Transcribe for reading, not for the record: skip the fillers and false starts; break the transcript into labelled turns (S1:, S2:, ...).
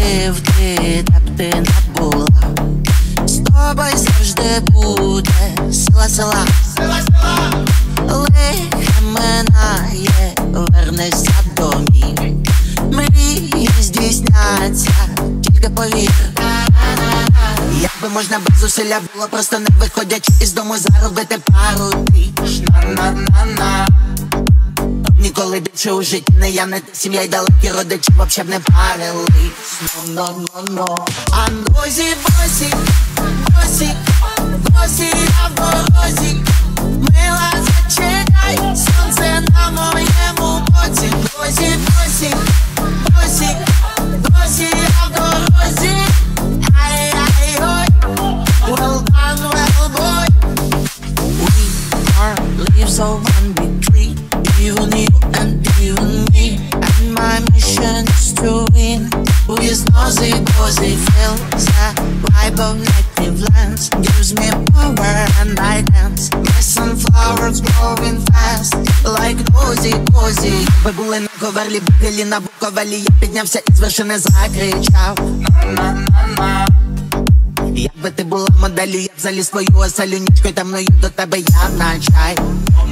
S1: хотів ти, де б ти не була. З тобою завжди буде сила. Лихо минає, вернешся домів. Мрії здійсняться, тільки повір. Якби можна без зусилля було, просто не виходячи із дому, заробити пару тисяч. На-на-на-на. Ніколи більше у житті не я, не ти, сім'я й далекі родичі вообще б не парились. Но-но-но-но. А босі, босі, босі, босі на дорозі. Мила, зачекай, сонце на моєму боці. Босі, босі, босі, босі на дорозі. Ай-ай-ой, well done, well boy. We are leaves of one big tree, even you and even me. And my mission is to win. Who is nosy, bossy, feels that vibe of native lands. Gives me power and I dance. My sunflowers growing fast, like nosy, bossy. Ви були на коверлі, бігалі на Буковелі. Я піднявся із вершини, закричав на-на-на-на. Якби ти була моделлю, я б заліз твою оселю. Нічкою темною до тебе я на чай.